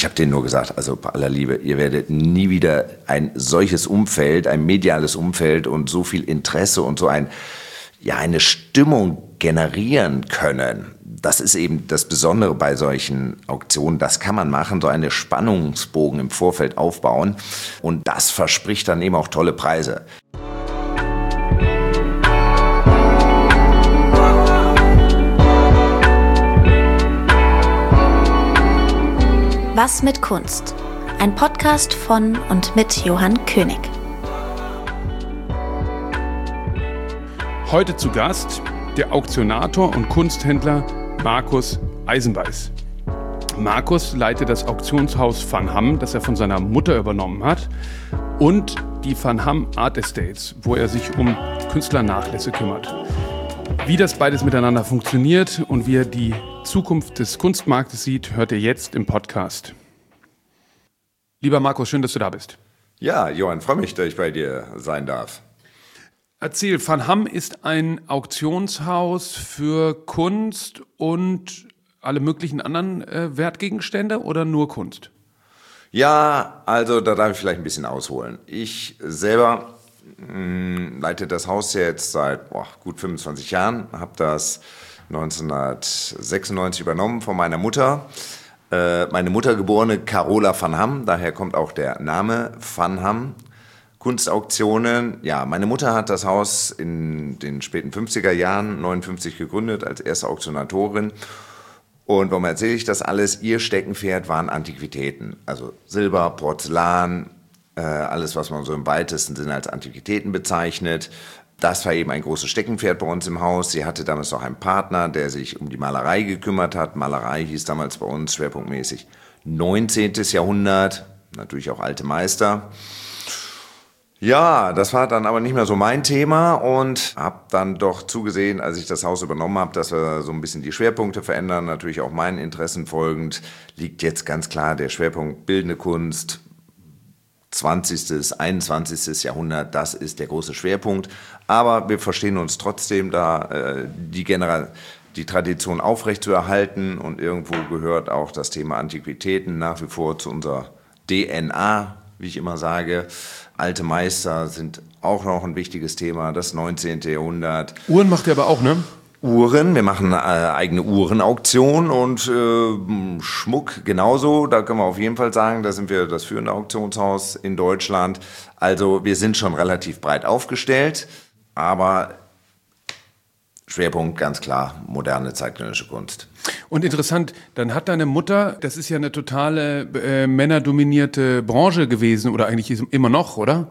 Ich habe denen nur gesagt, also bei aller Liebe, ihr werdet nie wieder ein solches Umfeld, ein mediales Umfeld und so viel Interesse und so eine Stimmung generieren können. Das ist eben das Besondere bei solchen Auktionen. Das kann man machen, so einen Spannungsbogen im Vorfeld aufbauen. Und das verspricht dann eben auch tolle Preise. Was mit Kunst? Ein Podcast von und mit Johann König. Heute zu Gast der Auktionator und Kunsthändler Markus Eisenbeiß. Markus leitet das Auktionshaus Van Ham, das er von seiner Mutter übernommen hat, und die Van Ham Art Estates, wo er sich um Künstlernachlässe kümmert. Wie das beides miteinander funktioniert und wie er die Zukunft des Kunstmarktes sieht, hört ihr jetzt im Podcast. Lieber Markus, schön, dass du da bist. Ja, Johann, freue mich, dass ich bei dir sein darf. Erzähl, Van Ham ist ein Auktionshaus für Kunst und alle möglichen anderen Wertgegenstände oder nur Kunst? Ja, also da darf ich vielleicht ein bisschen ausholen. Ich selber leite das Haus jetzt seit gut 25 Jahren, habe das 1996 übernommen von meiner Mutter. Meine Mutter geborene Carola Van Ham, daher kommt auch der Name Van Ham. Kunstauktionen, ja, meine Mutter hat das Haus in den späten 50er Jahren, 59 gegründet, als erste Auktionatorin. Und warum erzähle ich das alles? Ihr Steckenpferd waren Antiquitäten, also Silber, Porzellan, alles, was man so im weitesten Sinne als Antiquitäten bezeichnet. Das war eben ein großes Steckenpferd bei uns im Haus. Sie hatte damals noch einen Partner, der sich um die Malerei gekümmert hat. Malerei hieß damals bei uns schwerpunktmäßig 19. Jahrhundert, natürlich auch alte Meister. Ja, das war dann aber nicht mehr so mein Thema und habe dann doch zugesehen, als ich das Haus übernommen habe, dass wir so ein bisschen die Schwerpunkte verändern. Natürlich auch meinen Interessen folgend liegt jetzt ganz klar der Schwerpunkt Bildende Kunst, 20., 21. Jahrhundert, das ist der große Schwerpunkt. Aber wir verstehen uns trotzdem da, die Tradition aufrechtzuerhalten und irgendwo gehört auch das Thema Antiquitäten nach wie vor zu unserer DNA, wie ich immer sage. Alte Meister sind auch noch ein wichtiges Thema, das 19. Jahrhundert. Uhren macht ihr aber auch, ne? Uhren, wir machen eigene Uhrenauktion und Schmuck genauso. Da können wir auf jeden Fall sagen, da sind wir das führende Auktionshaus in Deutschland. Also wir sind schon relativ breit aufgestellt, aber Schwerpunkt ganz klar, moderne zeitgenössische Kunst. Und interessant, dann hat deine Mutter, das ist ja eine totale männerdominierte Branche gewesen oder eigentlich immer noch, oder?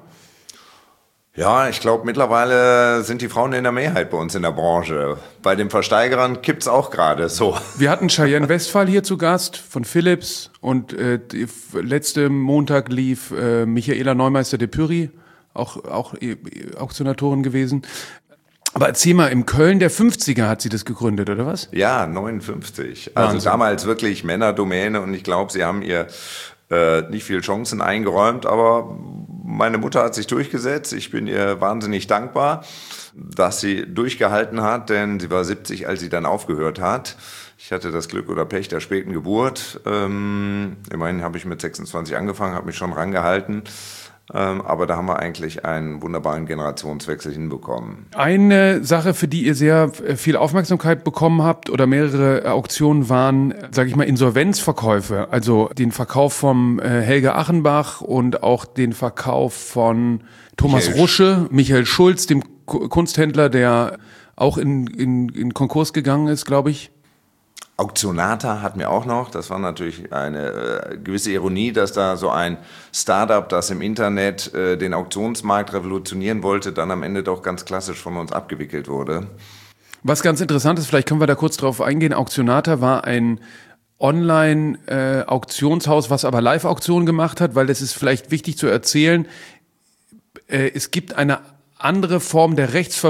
Ja, ich glaube, mittlerweile sind die Frauen in der Mehrheit bei uns in der Branche. Bei den Versteigerern kippt's auch gerade so. Wir hatten Cheyenne Westphal hier zu Gast von Philips und letzten Montag lief Michaela Neumeister de Pury, auch Auktionatorin gewesen. Aber erzähl mal, in Köln der 50er hat sie das gegründet, oder was? Ja, 59. Also Wahnsinn. Damals wirklich Männerdomäne und ich glaube, sie haben ihr nicht viel Chancen eingeräumt, aber meine Mutter hat sich durchgesetzt. Ich bin ihr wahnsinnig dankbar, dass sie durchgehalten hat, denn sie war 70, als sie dann aufgehört hat. Ich hatte das Glück oder Pech der späten Geburt. Immerhin habe ich mit 26 angefangen, habe mich schon rangehalten. Aber da haben wir eigentlich einen wunderbaren Generationswechsel hinbekommen. Eine Sache, für die ihr sehr viel Aufmerksamkeit bekommen habt oder mehrere Auktionen waren, sage ich mal, Insolvenzverkäufe. Also den Verkauf vom Helge Achenbach und auch den Verkauf von Thomas Rusche, Michael Schulz, dem Kunsthändler, der auch in Konkurs gegangen ist, glaube ich. Auktionata hatten wir auch noch. Das war natürlich eine gewisse Ironie, dass da so ein Startup, das im Internet den Auktionsmarkt revolutionieren wollte, dann am Ende doch ganz klassisch von uns abgewickelt wurde. Was ganz interessant ist, vielleicht können wir da kurz drauf eingehen. Auktionata war ein Online-Auktionshaus, was aber Live-Auktionen gemacht hat, weil das ist vielleicht wichtig zu erzählen. Es gibt eine andere Form der des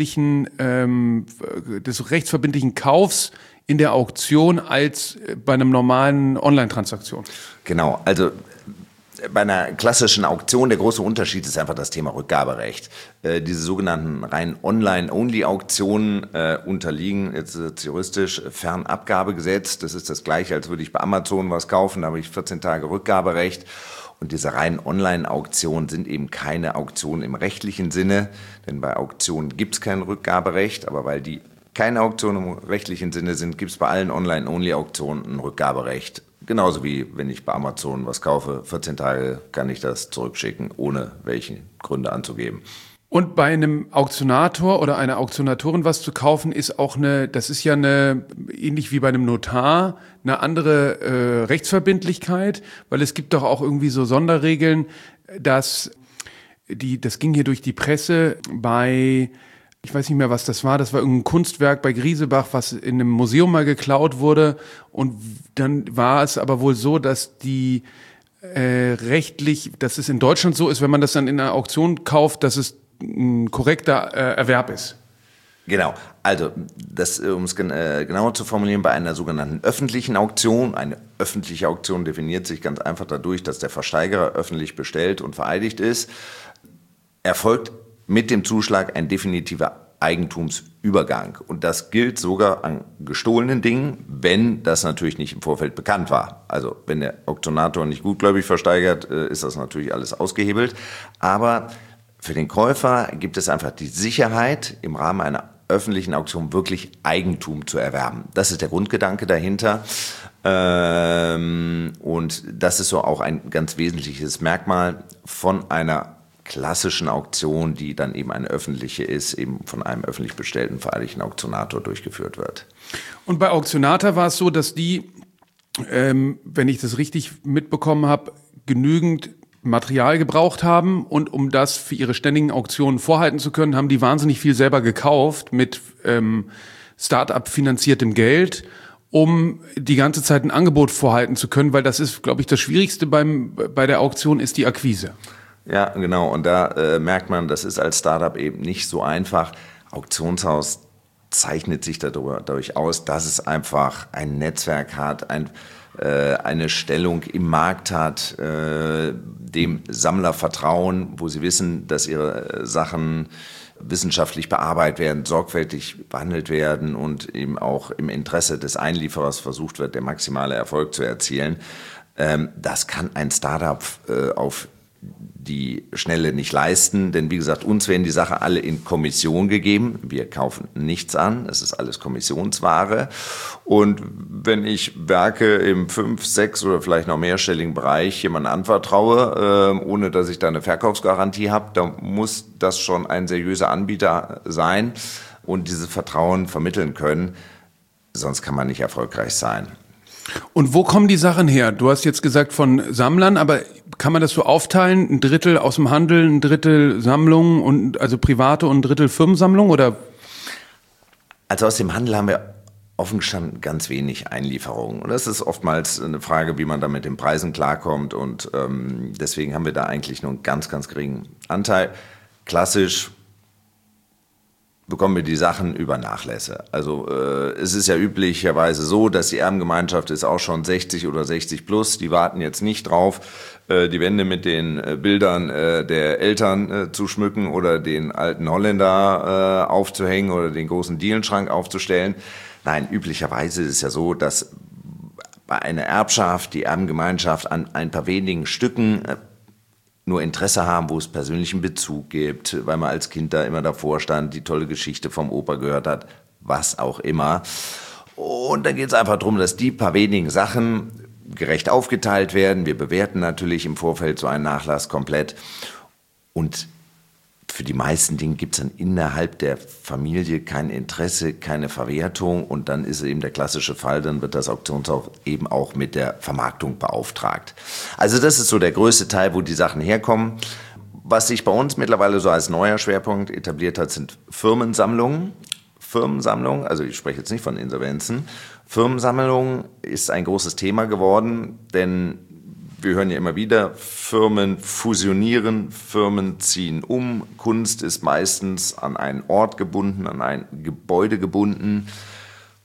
rechtsverbindlichen Kaufs in der Auktion als bei einem normalen Online-Transaktion. Genau, also Bei einer klassischen Auktion, der große Unterschied ist einfach das Thema Rückgaberecht. Diese sogenannten rein Online-Only-Auktionen unterliegen jetzt juristisch Fernabgabegesetz. Das ist das Gleiche, als würde ich bei Amazon was kaufen, da habe ich 14 Tage Rückgaberecht. Und diese reinen Online-Auktionen sind eben keine Auktionen im rechtlichen Sinne, denn bei Auktionen gibt es kein Rückgaberecht, aber weil die keine Auktionen im rechtlichen Sinne sind, gibt es bei allen Online-Only-Auktionen ein Rückgaberecht. Genauso wie wenn ich bei Amazon was kaufe, 14 Tage kann ich das zurückschicken, ohne welche Gründe anzugeben. Und bei einem Auktionator oder einer Auktionatorin was zu kaufen, ist auch das ist ja ähnlich wie bei einem Notar, eine andere Rechtsverbindlichkeit, weil es gibt doch auch irgendwie so Sonderregeln, das ging hier durch die Presse ich weiß nicht mehr, was das war irgendein Kunstwerk bei Griesebach, was in einem Museum mal geklaut wurde, und dann war es aber wohl so, dass dass es in Deutschland so ist, wenn man das dann in einer Auktion kauft, dass es ein korrekter Erwerb ist. Genau, also um es genauer zu formulieren, bei einer sogenannten öffentlichen Auktion, eine öffentliche Auktion definiert sich ganz einfach dadurch, dass der Versteigerer öffentlich bestellt und vereidigt ist, erfolgt mit dem Zuschlag ein definitiver Eigentumsübergang. Und das gilt sogar an gestohlenen Dingen, wenn das natürlich nicht im Vorfeld bekannt war. Also wenn der Auktionator nicht gutgläubig versteigert, ist das natürlich alles ausgehebelt. Aber für den Käufer gibt es einfach die Sicherheit, im Rahmen einer öffentlichen Auktion wirklich Eigentum zu erwerben. Das ist der Grundgedanke dahinter. Und das ist so auch ein ganz wesentliches Merkmal von einer klassischen Auktion, die dann eben eine öffentliche ist, eben von einem öffentlich bestellten vereidigten Auktionator durchgeführt wird. Und bei Auktionata war es so, dass die, wenn ich das richtig mitbekommen habe, genügend Material gebraucht haben, und um das für ihre ständigen Auktionen vorhalten zu können, haben die wahnsinnig viel selber gekauft mit Start-up finanziertem Geld, um die ganze Zeit ein Angebot vorhalten zu können, weil das ist, glaube ich, das Schwierigste bei der Auktion ist die Akquise. Ja, genau. Und da merkt man, das ist als Startup eben nicht so einfach. Auktionshaus zeichnet sich dadurch aus, dass es einfach ein Netzwerk hat, eine Stellung im Markt hat, dem Sammler vertrauen, wo sie wissen, dass ihre Sachen wissenschaftlich bearbeitet werden, sorgfältig behandelt werden und eben auch im Interesse des Einlieferers versucht wird, der maximale Erfolg zu erzielen. Das kann ein Startup auf die Schnelle nicht leisten, denn wie gesagt, uns werden die Sachen alle in Kommission gegeben. Wir kaufen nichts an, es ist alles Kommissionsware. Und wenn ich Werke im 5-, 6- oder vielleicht noch mehrstelligen Bereich jemandem anvertraue, ohne dass ich da eine Verkaufsgarantie habe, dann muss das schon ein seriöser Anbieter sein und dieses Vertrauen vermitteln können. Sonst kann man nicht erfolgreich sein. Und wo kommen die Sachen her? Du hast jetzt gesagt von Sammlern, aber kann man das so aufteilen? Ein Drittel aus dem Handel, ein Drittel Sammlungen, und also private und ein Drittel Firmensammlung, oder? Also aus dem Handel haben wir offen gestanden ganz wenig Einlieferungen. Und das ist oftmals eine Frage, wie man da mit den Preisen klarkommt. Und deswegen haben wir da eigentlich nur einen ganz, ganz geringen Anteil. Klassisch bekommen wir die Sachen über Nachlässe. Also es ist ja üblicherweise so, dass die Erbengemeinschaft ist auch schon 60 oder 60 plus. Die warten jetzt nicht drauf, die Wände mit den Bildern der Eltern zu schmücken oder den alten Holländer aufzuhängen oder den großen Dielenschrank aufzustellen. Nein, üblicherweise ist es ja so, dass bei einer Erbschaft die Erbengemeinschaft an ein paar wenigen Stücken nur Interesse haben, wo es persönlichen Bezug gibt, weil man als Kind da immer davor stand, die tolle Geschichte vom Opa gehört hat, was auch immer. Und dann geht es einfach darum, dass die paar wenigen Sachen gerecht aufgeteilt werden. Wir bewerten natürlich im Vorfeld so einen Nachlass komplett. Und für die meisten Dinge gibt es dann innerhalb der Familie kein Interesse, keine Verwertung. Und dann ist eben der klassische Fall, dann wird das Auktionshaus eben auch mit der Vermarktung beauftragt. Also das ist so der größte Teil, wo die Sachen herkommen. Was sich bei uns mittlerweile so als neuer Schwerpunkt etabliert hat, sind Firmensammlungen. Firmensammlungen, also ich spreche jetzt nicht von Insolvenzen. Firmensammlungen ist ein großes Thema geworden, denn wir hören ja immer wieder, Firmen fusionieren, Firmen ziehen um. Kunst ist meistens an einen Ort gebunden, an ein Gebäude gebunden.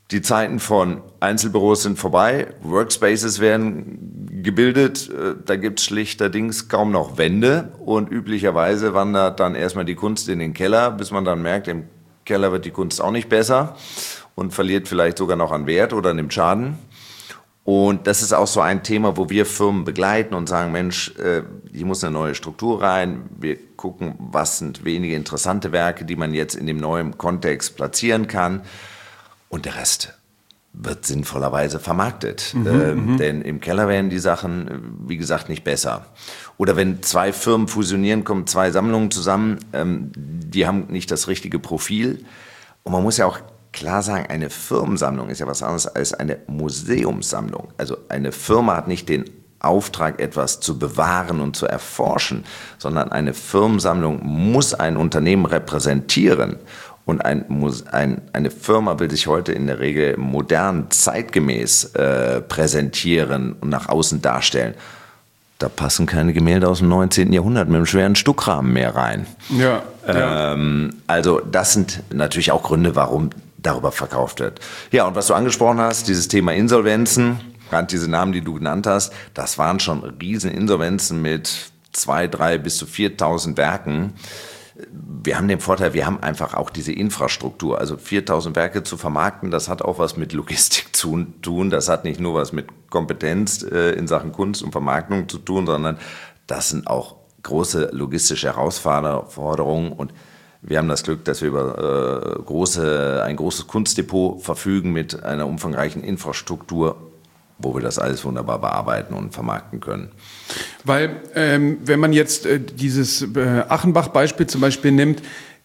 Die Zeiten von Einzelbüros sind vorbei, Workspaces werden gebildet, da gibt es schlichterdings kaum noch Wände und üblicherweise wandert dann erstmal die Kunst in den Keller, bis man dann merkt, im Keller wird die Kunst auch nicht besser und verliert vielleicht sogar noch an Wert oder nimmt Schaden. Und das ist auch so ein Thema, wo wir Firmen begleiten und sagen, Mensch, hier muss eine neue Struktur rein. Wir gucken, was sind wenige interessante Werke, die man jetzt in dem neuen Kontext platzieren kann. Und der Rest wird sinnvollerweise vermarktet. Denn im Keller werden die Sachen, wie gesagt, nicht besser. Oder wenn 2 Firmen fusionieren, kommen 2 Sammlungen zusammen, die haben nicht das richtige Profil. Und man muss ja auch klar sagen, eine Firmensammlung ist ja was anderes als eine Museumssammlung. Also eine Firma hat nicht den Auftrag, etwas zu bewahren und zu erforschen, sondern eine Firmensammlung muss ein Unternehmen repräsentieren. Und eine Firma will sich heute in der Regel modern, zeitgemäß präsentieren und nach außen darstellen. Da passen keine Gemälde aus dem 19. Jahrhundert mit einem schweren Stuckrahmen mehr rein. Ja. Also das sind natürlich auch Gründe, warum darüber verkauft wird. Ja, und was du angesprochen hast, dieses Thema Insolvenzen, gerade diese Namen, die du genannt hast, das waren schon Rieseninsolvenzen mit 2.000, 3.000 bis zu 4.000 Werken. Wir haben den Vorteil, wir haben einfach auch diese Infrastruktur. Also 4.000 Werke zu vermarkten, das hat auch was mit Logistik zu tun. Das hat nicht nur was mit Kompetenz in Sachen Kunst und Vermarktung zu tun, sondern das sind auch große logistische Herausforderungen. Und wir haben das Glück, dass wir über ein großes Kunstdepot verfügen mit einer umfangreichen Infrastruktur, wo wir das alles wunderbar bearbeiten und vermarkten können. Weil, wenn man jetzt dieses Achenbach-Beispiel zum Beispiel nimmt,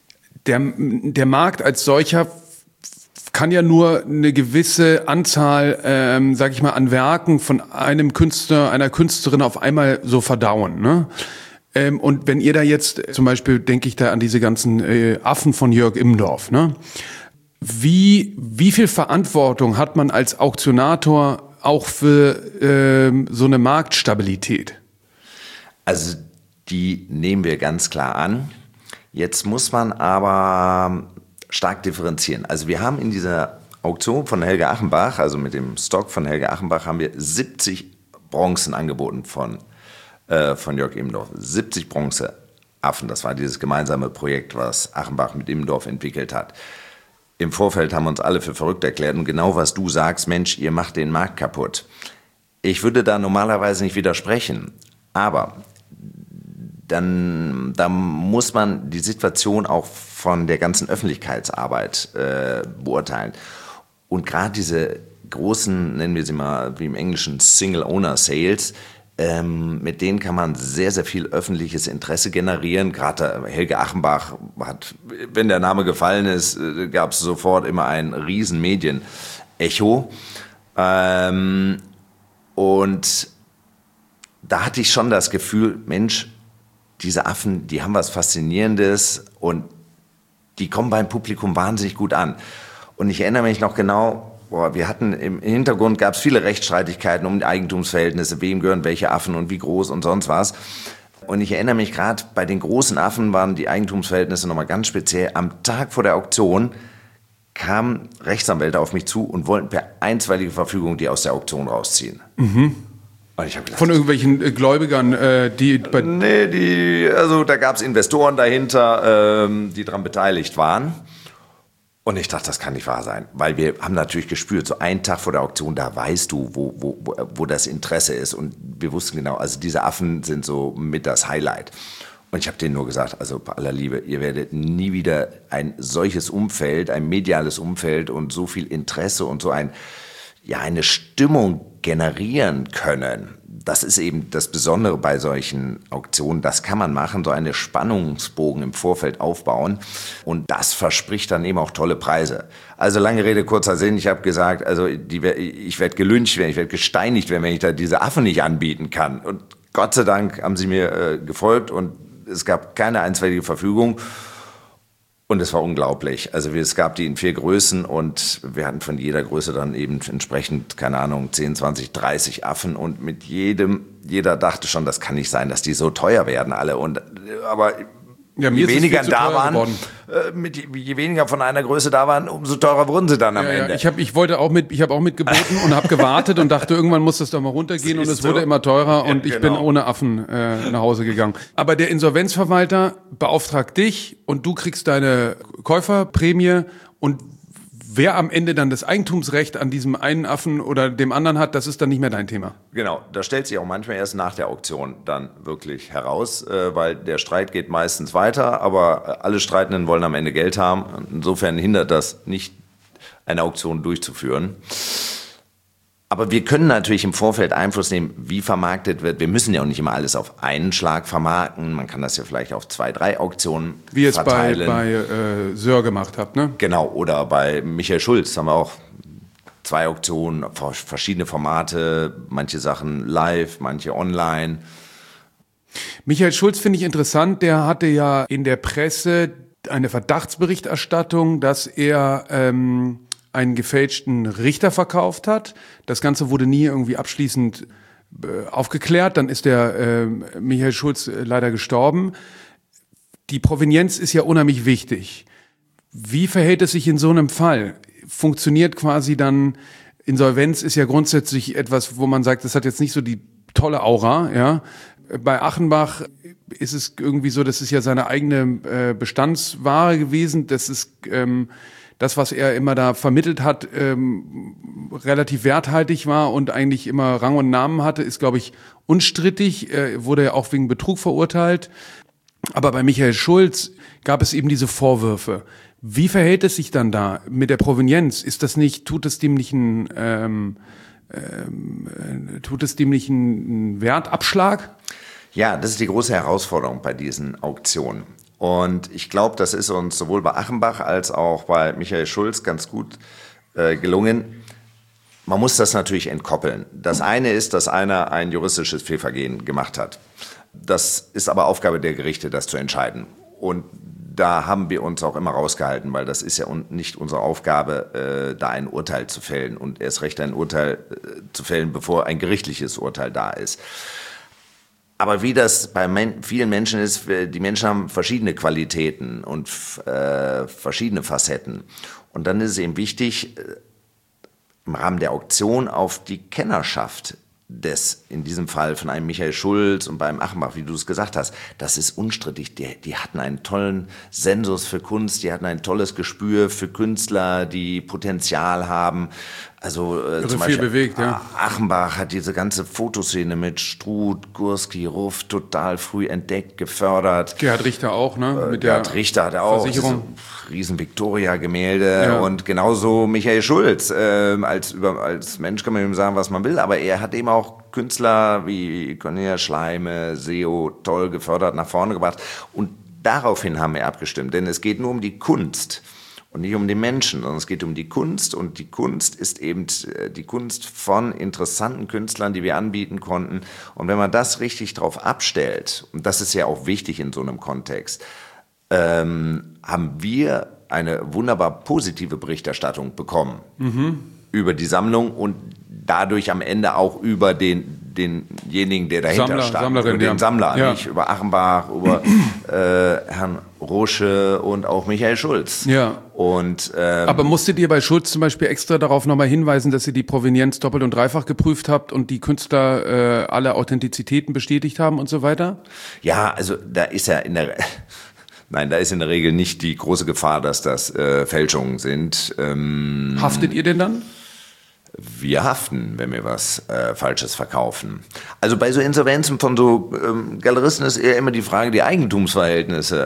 der Markt als solcher kann ja nur eine gewisse Anzahl, sag ich mal, an Werken von einem Künstler, einer Künstlerin auf einmal so verdauen, ne? Und wenn ihr da jetzt, zum Beispiel denke ich da an diese ganzen Affen von Jörg Immendorf, ne? Wie viel Verantwortung hat man als Auktionator auch für so eine Marktstabilität? Also die nehmen wir ganz klar an. Jetzt muss man aber stark differenzieren. Also wir haben in dieser Auktion von Helge Achenbach, also mit dem Stock von Helge Achenbach, haben wir 70 Bronzen angeboten von Jörg Immendorf. 70 Bronzeaffen, das war dieses gemeinsame Projekt, was Achenbach mit Immendorf entwickelt hat. Im Vorfeld haben wir uns alle für verrückt erklärt und genau was du sagst, Mensch, ihr macht den Markt kaputt. Ich würde da normalerweise nicht widersprechen, aber dann muss man die Situation auch von der ganzen Öffentlichkeitsarbeit beurteilen. Und gerade diese großen, nennen wir sie mal wie im Englischen Single-Owner-Sales, mit denen kann man sehr, sehr viel öffentliches Interesse generieren. Gerade Helge Achenbach hat, wenn der Name gefallen ist, gab es sofort immer ein riesen Medienecho. Und da hatte ich schon das Gefühl, Mensch, diese Affen, die haben was Faszinierendes und die kommen beim Publikum wahnsinnig gut an. Und ich erinnere mich noch genau, wir hatten im Hintergrund, gab es viele Rechtsstreitigkeiten um die Eigentumsverhältnisse, wem gehören welche Affen und wie groß und sonst was. Und ich erinnere mich gerade, bei den großen Affen waren die Eigentumsverhältnisse nochmal ganz speziell. Am Tag vor der Auktion kamen Rechtsanwälte auf mich zu und wollten per einstweilige Verfügung die aus der Auktion rausziehen. Mhm. Und ich hab gedacht, von irgendwelchen Gläubigern, also da gab es Investoren dahinter, die daran beteiligt waren. Und ich dachte, das kann nicht wahr sein, weil wir haben natürlich gespürt, so einen Tag vor der Auktion, da weißt du, wo das Interesse ist. Und wir wussten genau, also diese Affen sind so mit das Highlight. Und ich habe denen nur gesagt, also bei aller Liebe, ihr werdet nie wieder ein solches Umfeld, ein mediales Umfeld und so viel Interesse und so eine Stimmung generieren können. Das ist eben das Besondere bei solchen Auktionen. Das kann man machen, so einen Spannungsbogen im Vorfeld aufbauen. Und das verspricht dann eben auch tolle Preise. Also lange Rede, kurzer Sinn. Ich habe gesagt, also ich werde gelyncht werden, ich werde gesteinigt werden, wenn ich da diese Affen nicht anbieten kann. Und Gott sei Dank haben sie mir gefolgt und es gab keine einstweilige Verfügung. Und es war unglaublich. Also es gab die in 4 Größen und wir hatten von jeder Größe dann eben entsprechend, keine Ahnung, 10, 20, 30 Affen. Und mit jeder dachte schon, das kann nicht sein, dass die so teuer werden alle. Aber Ja, je weniger da waren, je weniger von einer Größe da waren, umso teurer wurden sie dann am Ende. Ich habe auch mitgeboten und habe gewartet und dachte, irgendwann muss das doch mal runtergehen und es wurde immer teurer und ich bin ohne Affen nach Hause gegangen. Aber der Insolvenzverwalter beauftragt dich und du kriegst deine Käuferprämie und wer am Ende dann das Eigentumsrecht an diesem einen Affen oder dem anderen hat, das ist dann nicht mehr dein Thema. Genau, das stellt sich auch manchmal erst nach der Auktion dann wirklich heraus, weil der Streit geht meistens weiter, aber alle Streitenden wollen am Ende Geld haben. Insofern hindert das nicht, eine Auktion durchzuführen. Aber wir können natürlich im Vorfeld Einfluss nehmen, wie vermarktet wird. Wir müssen ja auch nicht immer alles auf einen Schlag vermarkten. Man kann das ja vielleicht auf 2, 3 Auktionen wie ihr verteilen. es bei Söhr gemacht habt, ne? Genau, oder bei Michael Schulz haben wir auch 2 Auktionen, verschiedene Formate, manche Sachen live, manche online. Michael Schulz finde ich interessant, der hatte ja in der Presse eine Verdachtsberichterstattung, dass er einen gefälschten Richter verkauft hat. Das Ganze wurde nie irgendwie abschließend aufgeklärt. Dann ist der Michael Schulz leider gestorben. Die Provenienz ist ja unheimlich wichtig. Wie verhält es sich in so einem Fall? Funktioniert quasi dann, Insolvenz ist ja grundsätzlich etwas, wo man sagt, das hat jetzt nicht so die tolle Aura, ja. Bei Achenbach ist es irgendwie so, das ist ja seine eigene Bestandsware gewesen. Das ist das, was er immer da vermittelt hat, relativ werthaltig war und eigentlich immer Rang und Namen hatte, ist, glaube ich, unstrittig. Wurde ja auch wegen Betrug verurteilt. Aber bei Michael Schulz gab es eben diese Vorwürfe. Wie verhält es sich dann da mit der Provenienz? Tut es dem nicht einen Wertabschlag? Ja, das ist die große Herausforderung bei diesen Auktionen. Und ich glaube, das ist uns sowohl bei Achenbach als auch bei Michael Schulz ganz gut gelungen. Man muss das natürlich entkoppeln. Das eine ist, dass einer ein juristisches Fehlvergehen gemacht hat. Das ist aber Aufgabe der Gerichte, das zu entscheiden. Und da haben wir uns auch immer rausgehalten, weil das ist ja nicht unsere Aufgabe, da ein Urteil zu fällen und erst recht ein Urteil zu fällen, bevor ein gerichtliches Urteil da ist. Aber wie das bei vielen Menschen ist, die Menschen haben verschiedene Qualitäten und verschiedene Facetten. Und dann ist es eben wichtig, im Rahmen der Auktion auf die Kennerschaft in diesem Fall von einem Michael Schulz und beim Achenbach, wie du es gesagt hast, das ist unstrittig. Die hatten einen tollen Sensus für Kunst, die hatten ein tolles Gespür für Künstler, die Potenzial haben. Also zum Beispiel bewegt, ja. Achenbach hat diese ganze Fotoszene mit Struth, Gursky, Ruff total früh entdeckt, gefördert. Gerhard Richter auch, ne? Mit Gerhard Richter hat auch Versicherung. Riesen Victoria-Gemälde und genauso Michael Schulz. Als Mensch kann man ihm sagen, was man will, aber er hat eben auch Künstler wie Cornelia Schleime, Seo toll gefördert, nach vorne gebracht. Und daraufhin haben wir abgestimmt, denn es geht nur um die Kunst. Und nicht um den Menschen, sondern es geht um die Kunst. Und die Kunst ist eben die Kunst von interessanten Künstlern, die wir anbieten konnten. Und wenn man das richtig drauf abstellt, und das ist ja auch wichtig in so einem Kontext, haben wir eine wunderbar positive Berichterstattung bekommen über die Sammlung und dadurch am Ende auch über denjenigen, der dahinter stand, über den Sammler, nicht über Achenbach, über Herrn Rosche und auch Michael Schulz. Ja. Aber musstet ihr bei Schulz zum Beispiel extra darauf nochmal hinweisen, dass ihr die Provenienz doppelt und dreifach geprüft habt und die Künstler alle Authentizitäten bestätigt haben und so weiter? Ja, also da ist ja in der Regel nicht die große Gefahr, dass das Fälschungen sind. Haftet ihr denn dann? Wir haften, wenn wir was Falsches verkaufen. Also bei so Insolvenzen von so Galeristen ist eher immer die Frage, die Eigentumsverhältnisse.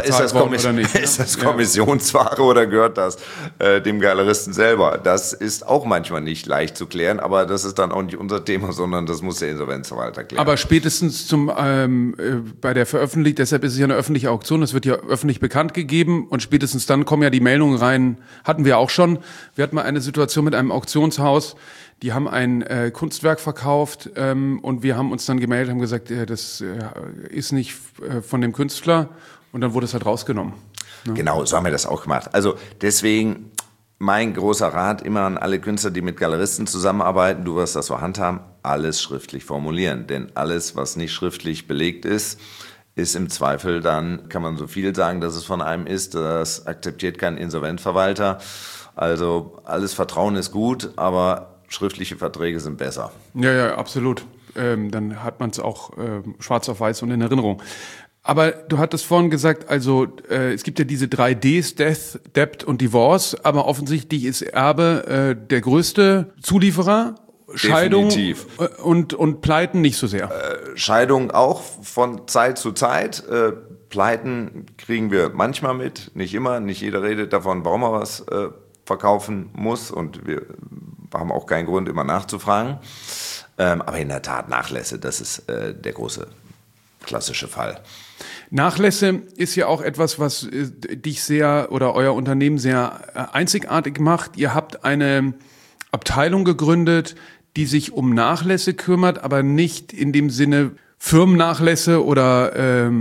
Ist das Kommissionsware oder gehört das dem Galeristen selber? Das ist auch manchmal nicht leicht zu klären, aber das ist dann auch nicht unser Thema, sondern das muss der Insolvenzverwalter klären. Aber spätestens bei der Veröffentlichung, deshalb ist es ja eine öffentliche Auktion, das wird ja öffentlich bekannt gegeben und spätestens dann kommen ja die Meldungen rein, hatten wir auch schon. Wir hatten mal eine Situation mit einem Auktionshaus, die haben ein Kunstwerk verkauft und wir haben uns dann gemeldet, haben gesagt, das ist nicht von dem Künstler und dann wurde es halt rausgenommen. Ne? Genau, so haben wir das auch gemacht. Also deswegen mein großer Rat immer an alle Künstler, die mit Galeristen zusammenarbeiten, du wirst das so handhaben, alles schriftlich formulieren. Denn alles, was nicht schriftlich belegt ist ist im Zweifel, dann kann man so viel sagen, dass es von einem ist, das akzeptiert kein Insolvenzverwalter. Also alles Vertrauen ist gut, aber schriftliche Verträge sind besser. Ja, absolut. Dann hat man es auch schwarz auf weiß und in Erinnerung. Aber du hattest vorhin gesagt, also es gibt ja diese 3 Ds, Death, Debt und Divorce, aber offensichtlich ist Erbe der größte Zulieferer. Scheidung und Pleiten nicht so sehr. Scheidung auch von Zeit zu Zeit. Pleiten kriegen wir manchmal mit, nicht immer. Nicht jeder redet davon, warum er was verkaufen muss. Und wir haben auch keinen Grund, immer nachzufragen. Aber in der Tat Nachlässe, das ist der große klassische Fall. Nachlässe ist ja auch etwas, was dich sehr oder euer Unternehmen sehr einzigartig macht. Ihr habt eine Abteilung gegründet, die sich um Nachlässe kümmert, aber nicht in dem Sinne Firmennachlässe oder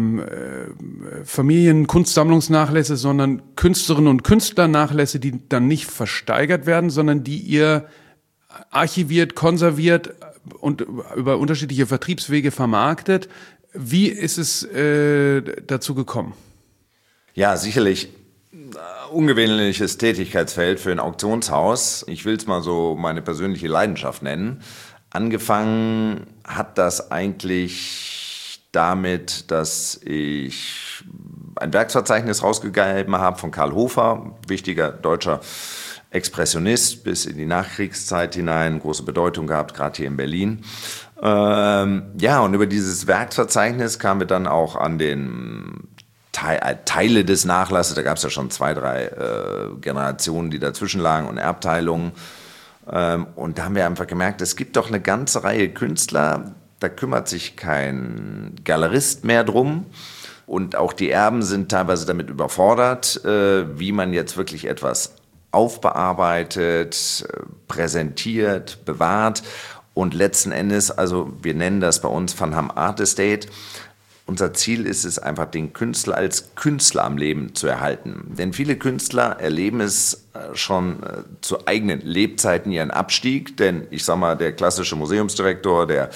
Familienkunstsammlungsnachlässe, sondern Künstlerinnen und Künstlernachlässe, die dann nicht versteigert werden, sondern die ihr archiviert, konserviert und über unterschiedliche Vertriebswege vermarktet. Wie ist es dazu gekommen? Ja, sicherlich ungewöhnliches Tätigkeitsfeld für ein Auktionshaus. Ich will es mal so meine persönliche Leidenschaft nennen. Angefangen hat das eigentlich damit, dass ich ein Werksverzeichnis rausgegeben habe von Karl Hofer, wichtiger deutscher Expressionist, bis in die Nachkriegszeit hinein, große Bedeutung gehabt, gerade hier in Berlin. Und über dieses Werksverzeichnis kamen wir dann auch an den Teile des Nachlasses, da gab es ja schon 2, 3 Generationen, die dazwischen lagen und Erbteilungen. Und da haben wir einfach gemerkt, es gibt doch eine ganze Reihe Künstler, da kümmert sich kein Galerist mehr drum. Und auch die Erben sind teilweise damit überfordert, wie man jetzt wirklich etwas aufbearbeitet, präsentiert, bewahrt. Und letzten Endes, also wir nennen das bei uns Van Ham Art Estate, unser Ziel ist es einfach, den Künstler als Künstler am Leben zu erhalten. Denn viele Künstler erleben es schon zu eigenen Lebzeiten ihren Abstieg. Denn ich sag mal, der klassische Museumsdirektor, der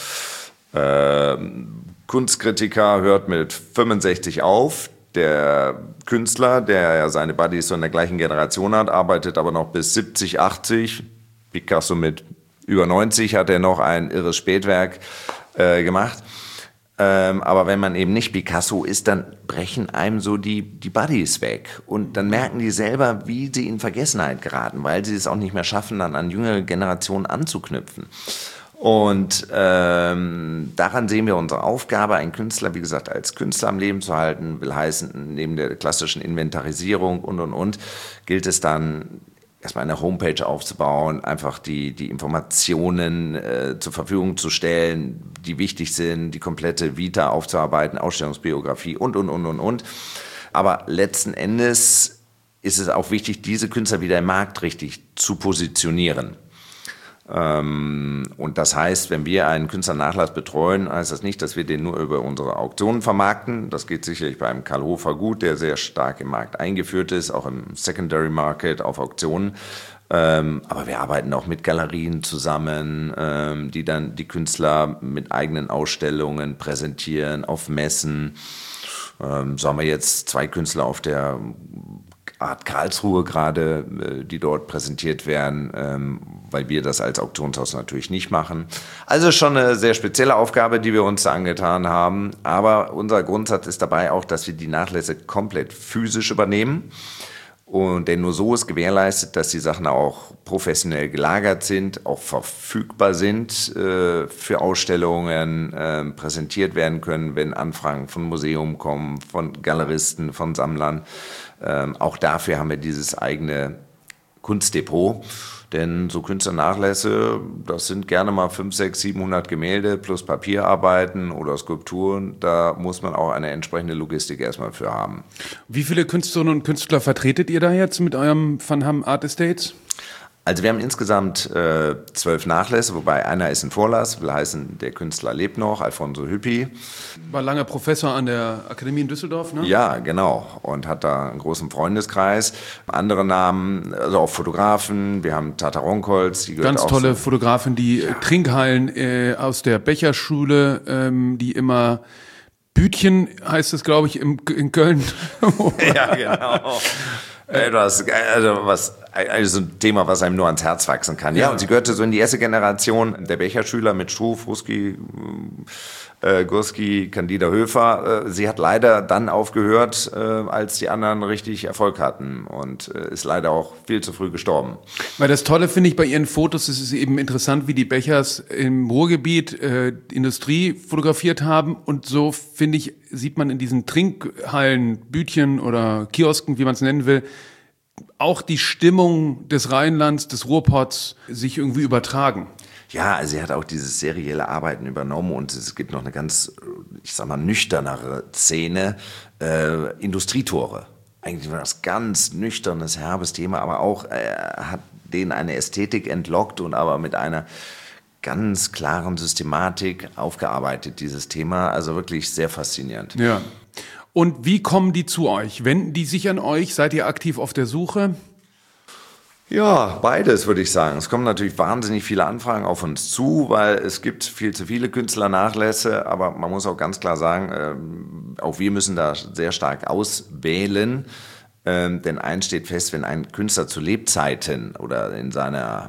Kunstkritiker hört mit 65 auf. Der Künstler, der ja seine Buddies so in der gleichen Generation hat, arbeitet aber noch bis 70, 80. Picasso mit über 90 hat er noch ein irres Spätwerk gemacht. Aber wenn man eben nicht Picasso ist, dann brechen einem so die Buddies weg. Und dann merken die selber, wie sie in Vergessenheit geraten, weil sie es auch nicht mehr schaffen, dann an jüngere Generationen anzuknüpfen. Und daran sehen wir unsere Aufgabe, einen Künstler, wie gesagt, als Künstler am Leben zu halten, will heißen, neben der klassischen Inventarisierung und, gilt es dann, erstmal eine Homepage aufzubauen, einfach die Informationen zur Verfügung zu stellen, die wichtig sind, die komplette Vita aufzuarbeiten, Ausstellungsbiografie und. Aber letzten Endes ist es auch wichtig, diese Künstler wieder im Markt richtig zu positionieren. Und das heißt, wenn wir einen Künstlernachlass betreuen, heißt das nicht, dass wir den nur über unsere Auktionen vermarkten. Das geht sicherlich beim Karl Hofer gut, der sehr stark im Markt eingeführt ist, auch im Secondary Market auf Auktionen. Aber wir arbeiten auch mit Galerien zusammen, die dann die Künstler mit eigenen Ausstellungen präsentieren, auf Messen. So haben wir jetzt 2 Künstler auf der Art Karlsruhe gerade, die dort präsentiert werden, weil wir das als Auktionshaus natürlich nicht machen. Also schon eine sehr spezielle Aufgabe, die wir uns da angetan haben. Aber unser Grundsatz ist dabei auch, dass wir die Nachlässe komplett physisch übernehmen. Und denn nur so ist gewährleistet, dass die Sachen auch professionell gelagert sind, auch verfügbar sind für Ausstellungen, präsentiert werden können, wenn Anfragen von Museum kommen, von Galeristen, von Sammlern. Auch dafür haben wir dieses eigene Kunstdepot. Denn so Künstlernachlässe, das sind gerne mal 500, 600, 700 Gemälde plus Papierarbeiten oder Skulpturen. Da muss man auch eine entsprechende Logistik erstmal für haben. Wie viele Künstlerinnen und Künstler vertretet ihr da jetzt mit eurem Van Ham Art Estates? Also wir haben insgesamt 12 Nachlässe, wobei einer ist ein Vorlass, will heißen, der Künstler lebt noch, Alfonso Hüppi. War lange Professor an der Akademie in Düsseldorf, ne? Ja, genau. Und hat da einen großen Freundeskreis. Andere Namen, also auch Fotografen. Wir haben Tata Ronkholz. Die gehört ganz auch tolle Fotografin, die Trinkhallen aus der Becherschule, die immer Bütchen heißt es, glaube ich, in Köln. Ja, genau. So ein Thema, was einem nur ans Herz wachsen kann. Ja, und sie gehörte so in die erste Generation der Becherschüler mit Struff, Ruski, Gurski, Candida Höfer. Sie hat leider dann aufgehört, als die anderen richtig Erfolg hatten und ist leider auch viel zu früh gestorben. Weil das Tolle finde ich bei ihren Fotos, es ist eben interessant, wie die Bechers im Ruhrgebiet Industrie fotografiert haben und so, finde ich, sieht man in diesen Trinkhallen, Bütchen oder Kiosken, wie man es nennen will, auch die Stimmung des Rheinlands, des Ruhrpots sich irgendwie übertragen. Ja, also sie hat auch dieses serielle Arbeiten übernommen und es gibt noch eine ganz, ich sag mal, nüchternere Szene, Industrietore. Eigentlich war das ganz nüchternes, herbes Thema, aber auch hat denen eine Ästhetik entlockt und aber mit einer ganz klaren Systematik aufgearbeitet, dieses Thema. Also wirklich sehr faszinierend. Ja. Und wie kommen die zu euch? Wenden die sich an euch? Seid ihr aktiv auf der Suche? Ja, beides würde ich sagen. Es kommen natürlich wahnsinnig viele Anfragen auf uns zu, weil es gibt viel zu viele Künstlernachlässe, aber man muss auch ganz klar sagen, auch wir müssen da sehr stark auswählen, denn eins steht fest, wenn ein Künstler zu Lebzeiten oder in seiner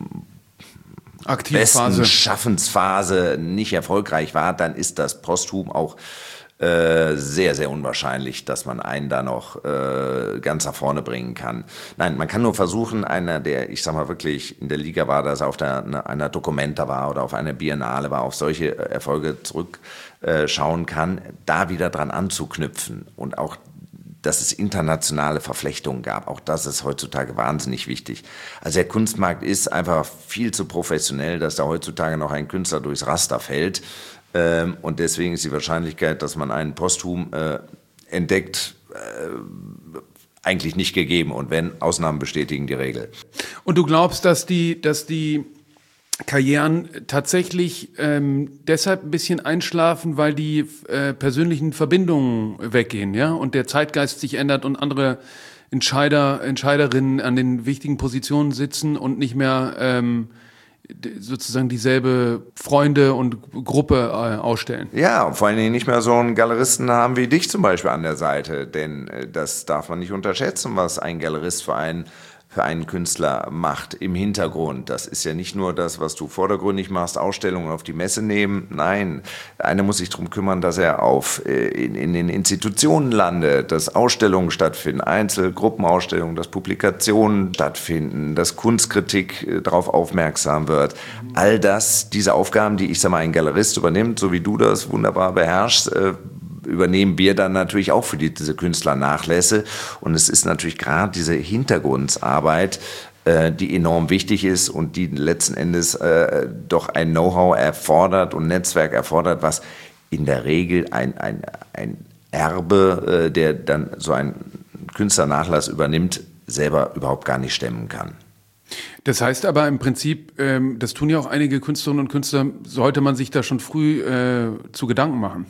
besten Schaffensphase nicht erfolgreich war, dann ist das posthum auch sehr, sehr unwahrscheinlich, dass man einen da noch ganz nach vorne bringen kann. Nein, man kann nur versuchen, einer, der, ich sag mal, wirklich in der Liga war, dass er auf einer Documenta war oder auf einer Biennale war, auf solche Erfolge zurückschauen kann, da wieder dran anzuknüpfen und auch dass es internationale Verflechtungen gab. Auch das ist heutzutage wahnsinnig wichtig. Also der Kunstmarkt ist einfach viel zu professionell, dass da heutzutage noch ein Künstler durchs Raster fällt. Und deswegen ist die Wahrscheinlichkeit, dass man einen posthum entdeckt, eigentlich nicht gegeben. Und wenn, Ausnahmen bestätigen die Regel. Und du glaubst, dass die Karrieren tatsächlich deshalb ein bisschen einschlafen, weil die persönlichen Verbindungen weggehen, ja? Und der Zeitgeist sich ändert und andere Entscheiderinnen an den wichtigen Positionen sitzen und nicht mehr sozusagen dieselbe Freunde und Gruppe ausstellen. Ja, und vor allen Dingen nicht mehr so einen Galeristen haben wie dich zum Beispiel an der Seite, denn das darf man nicht unterschätzen, was ein Galerist für einen Künstler macht im Hintergrund. Das ist ja nicht nur das, was du vordergründig machst, Ausstellungen auf die Messe nehmen. Nein, einer muss sich darum kümmern, dass er in den Institutionen landet, dass Ausstellungen stattfinden, Gruppenausstellungen, dass Publikationen stattfinden, dass Kunstkritik darauf aufmerksam wird. All das, diese Aufgaben, die ich sag mal ein Galerist übernimmt, so wie du das wunderbar beherrschst, übernehmen wir dann natürlich auch für diese Künstlernachlässe. Und es ist natürlich gerade diese Hintergrundarbeit, die enorm wichtig ist und die letzten Endes doch ein Know-how erfordert und Netzwerk erfordert, was in der Regel ein Erbe, der dann so einen Künstlernachlass übernimmt, selber überhaupt gar nicht stemmen kann. Das heißt aber im Prinzip, das tun ja auch einige Künstlerinnen und Künstler, sollte man sich da schon früh zu Gedanken machen.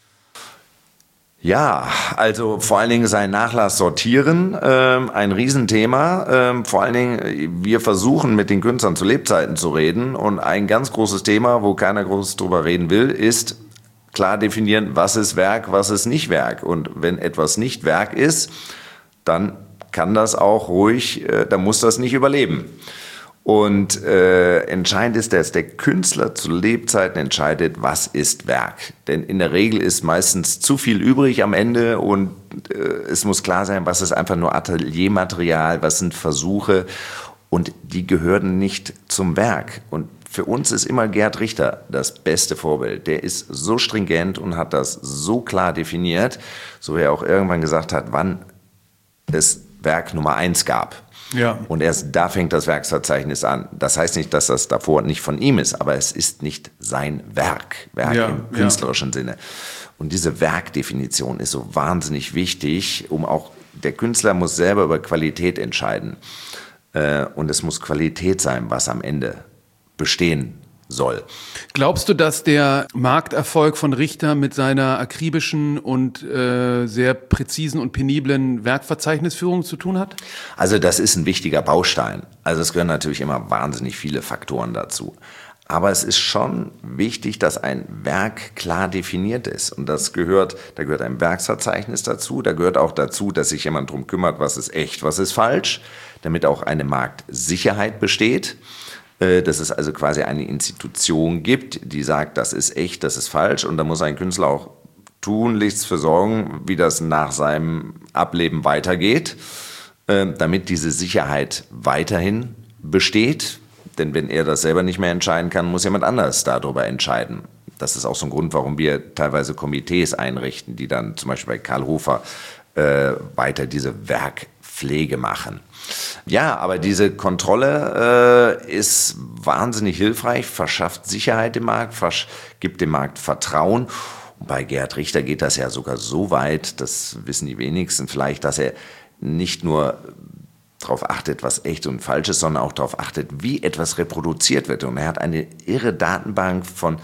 Ja, also vor allen Dingen seinen Nachlass sortieren, ein Riesenthema. Vor allen Dingen, wir versuchen mit den Künstlern zu Lebzeiten zu reden und ein ganz großes Thema, wo keiner groß drüber reden will, ist klar definieren, was ist Werk, was ist nicht Werk. Und wenn etwas nicht Werk ist, dann kann das auch ruhig, dann muss das nicht überleben. Und entscheidend ist, dass der Künstler zu Lebzeiten entscheidet, was ist Werk. Denn in der Regel ist meistens zu viel übrig am Ende und es muss klar sein, was ist einfach nur Ateliermaterial, was sind Versuche und die gehören nicht zum Werk. Und für uns ist immer Gerd Richter das beste Vorbild. Der ist so stringent und hat das so klar definiert, so wie er auch irgendwann gesagt hat, wann es Werk Nummer 1 gab. Ja. Und erst da fängt das Werksverzeichnis an. Das heißt nicht, dass das davor nicht von ihm ist, aber es ist nicht sein Werk im künstlerischen Sinne. Und diese Werkdefinition ist so wahnsinnig wichtig, der Künstler muss selber über Qualität entscheiden. Und es muss Qualität sein, was am Ende bestehen soll. Glaubst du, dass der Markterfolg von Richter mit seiner akribischen und sehr präzisen und peniblen Werkverzeichnisführung zu tun hat? Also das ist ein wichtiger Baustein. Also es gehören natürlich immer wahnsinnig viele Faktoren dazu. Aber es ist schon wichtig, dass ein Werk klar definiert ist. Und da gehört ein Werksverzeichnis dazu. Da gehört auch dazu, dass sich jemand darum kümmert, was ist echt, was ist falsch, damit auch eine Marktsicherheit besteht. Dass es also quasi eine Institution gibt, die sagt, das ist echt, das ist falsch. Und da muss ein Künstler auch tunlichst für sorgen, wie das nach seinem Ableben weitergeht, damit diese Sicherheit weiterhin besteht. Denn wenn er das selber nicht mehr entscheiden kann, muss jemand anders darüber entscheiden. Das ist auch so ein Grund, warum wir teilweise Komitees einrichten, die dann zum Beispiel bei Karl Hofer weiter diese Werkpflege machen. Ja, aber diese Kontrolle ist wahnsinnig hilfreich, verschafft Sicherheit im Markt, gibt dem Markt Vertrauen. Und bei Gerhard Richter geht das ja sogar so weit, das wissen die wenigsten vielleicht, dass er nicht nur darauf achtet, was echt und falsch ist, sondern auch darauf achtet, wie etwas reproduziert wird. Und er hat eine irre Datenbank von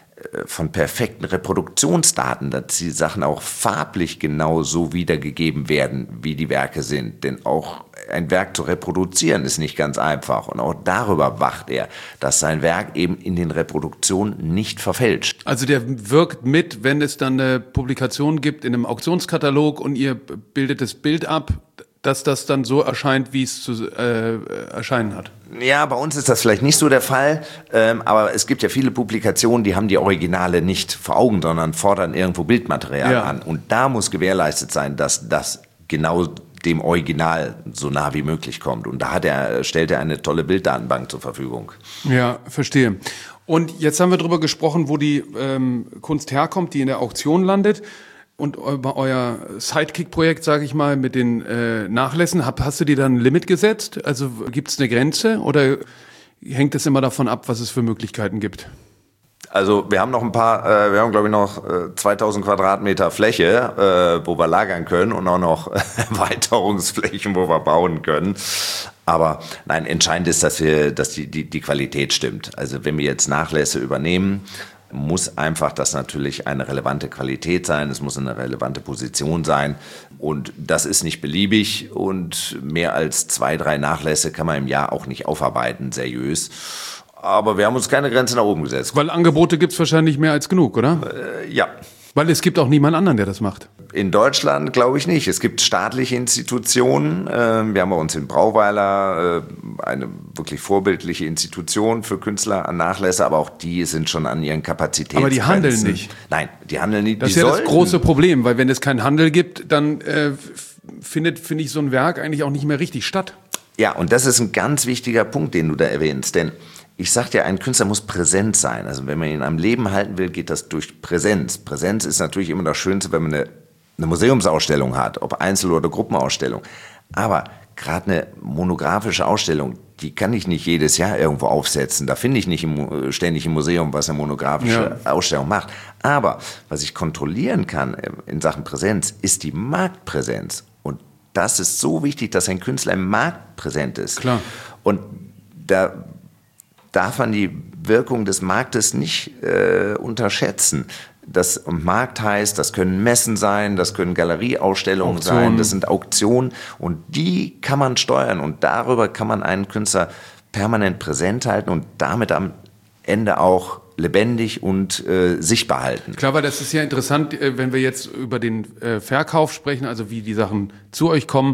perfekten Reproduktionsdaten, dass die Sachen auch farblich genau so wiedergegeben werden, wie die Werke sind. Denn auch ein Werk zu reproduzieren ist nicht ganz einfach. Und auch darüber wacht er, dass sein Werk eben in den Reproduktionen nicht verfälscht. Also der wirkt mit, wenn es dann eine Publikation gibt in einem Auktionskatalog und ihr bildet das Bild ab, dass das dann so erscheint, wie es zu erscheinen hat. Ja, bei uns ist das vielleicht nicht so der Fall, aber es gibt ja viele Publikationen, die haben die Originale nicht vor Augen, sondern fordern irgendwo Bildmaterial an. Und da muss gewährleistet sein, dass das genau dem Original so nah wie möglich kommt. Und da stellt er eine tolle Bilddatenbank zur Verfügung. Ja, verstehe. Und jetzt haben wir darüber gesprochen, wo die Kunst herkommt, die in der Auktion landet. Und über euer Sidekick-Projekt, sage ich mal, mit den Nachlässen, hast du dir dann ein Limit gesetzt? Also gibt es eine Grenze oder hängt es immer davon ab, was es für Möglichkeiten gibt? Also wir haben noch ein paar, wir haben glaube ich noch 2000 Quadratmeter Fläche, wo wir lagern können und auch noch Erweiterungsflächen, wo wir bauen können. Aber nein, entscheidend ist, dass die Qualität stimmt. Also wenn wir jetzt Nachlässe übernehmen, muss einfach das natürlich eine relevante Qualität sein, es muss eine relevante Position sein und das ist nicht beliebig und mehr als 2, 3 Nachlässe kann man im Jahr auch nicht aufarbeiten, seriös. Aber wir haben uns keine Grenze nach oben gesetzt. Weil Angebote gibt es wahrscheinlich mehr als genug, oder? Ja. Weil es gibt auch niemand anderen, der das macht. In Deutschland glaube ich nicht. Es gibt staatliche Institutionen. Wir haben bei uns in Brauweiler eine wirklich vorbildliche Institution für Künstler an Nachlässe, aber auch die sind schon an ihren Kapazitäten. Aber die handeln nicht. Nein, die handeln nicht. Das ist ja das große Problem, weil wenn es keinen Handel gibt, dann finde ich, so ein Werk eigentlich auch nicht mehr richtig statt. Ja, und das ist ein ganz wichtiger Punkt, den du da erwähnst, denn ich sagte ja, ein Künstler muss präsent sein. Also wenn man ihn am Leben halten will, geht das durch Präsenz. Präsenz ist natürlich immer das Schönste, wenn man eine Museumsausstellung hat, ob Einzel- oder Gruppenausstellung. Aber gerade eine monografische Ausstellung, die kann ich nicht jedes Jahr irgendwo aufsetzen. Da finde ich nicht ständig im Museum, was eine monografische Ausstellung macht. Aber was ich kontrollieren kann in Sachen Präsenz, ist die Marktpräsenz. Und das ist so wichtig, dass ein Künstler im Markt präsent ist. Klar. Und da darf man die Wirkung des Marktes nicht unterschätzen. Das Markt heißt, das können Messen sein, das können Galerieausstellungen sein, das sind Auktionen und die kann man steuern und darüber kann man einen Künstler permanent präsent halten und damit am Ende auch lebendig und sichtbar halten. Klar, weil das ist ja interessant, wenn wir jetzt über den Verkauf sprechen, also wie die Sachen zu euch kommen,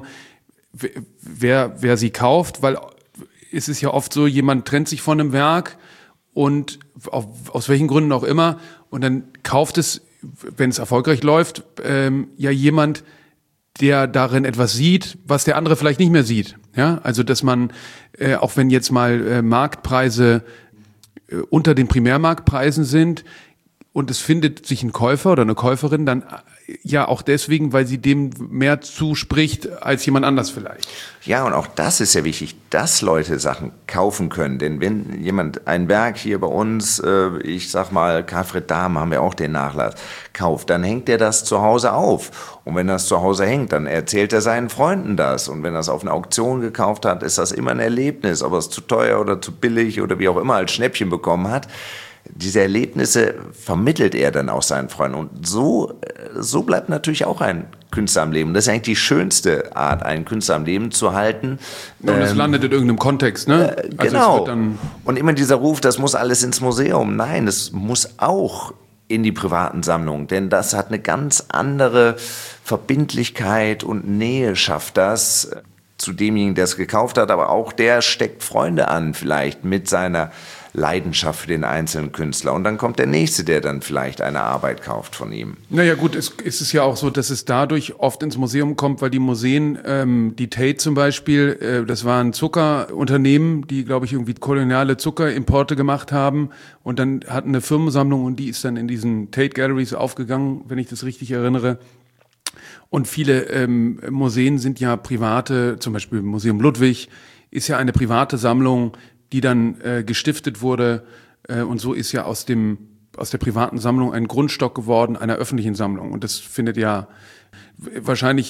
wer sie kauft, weil es ist ja oft so, jemand trennt sich von einem Werk und aus welchen Gründen auch immer und dann kauft es, wenn es erfolgreich läuft, ja jemand, der darin etwas sieht, was der andere vielleicht nicht mehr sieht. Ja, also dass man, auch wenn jetzt mal Marktpreise unter den Primärmarktpreisen sind und es findet sich ein Käufer oder eine Käuferin, dann ja auch deswegen, weil sie dem mehr zuspricht als jemand anders vielleicht. Ja, und auch das ist ja wichtig, dass Leute Sachen kaufen können. Denn wenn jemand ein Werk hier bei uns, ich sag mal, Carlfred Dahm haben wir auch den Nachlass, kauft, dann hängt er das zu Hause auf. Und wenn das zu Hause hängt, dann erzählt er seinen Freunden das. Und wenn er es auf einer Auktion gekauft hat, ist das immer ein Erlebnis, ob er es zu teuer oder zu billig oder wie auch immer als Schnäppchen bekommen hat. Diese Erlebnisse vermittelt er dann auch seinen Freunden. Und so bleibt natürlich auch ein Künstler am Leben. Das ist eigentlich die schönste Art, einen Künstler am Leben zu halten. Und es landet in irgendeinem Kontext, ne? Genau. Und immer dieser Ruf, das muss alles ins Museum. Nein, es muss auch in die privaten Sammlungen, denn das hat eine ganz andere Verbindlichkeit und Nähe schafft das zu demjenigen, der es gekauft hat, aber auch der steckt Freunde an vielleicht mit seiner Leidenschaft für den einzelnen Künstler. Und dann kommt der Nächste, der dann vielleicht eine Arbeit kauft von ihm. Naja gut, es ist ja auch so, dass es dadurch oft ins Museum kommt, weil die Museen, die Tate zum Beispiel, das war ein Zuckerunternehmen, die, glaube ich, irgendwie koloniale Zuckerimporte gemacht haben und dann hatten eine Firmensammlung und die ist dann in diesen Tate Galleries aufgegangen, wenn ich das richtig erinnere. Und viele Museen sind ja private, zum Beispiel Museum Ludwig ist ja eine private Sammlung, die dann gestiftet wurde und so ist ja aus der privaten Sammlung ein Grundstock geworden einer öffentlichen Sammlung und das findet ja wahrscheinlich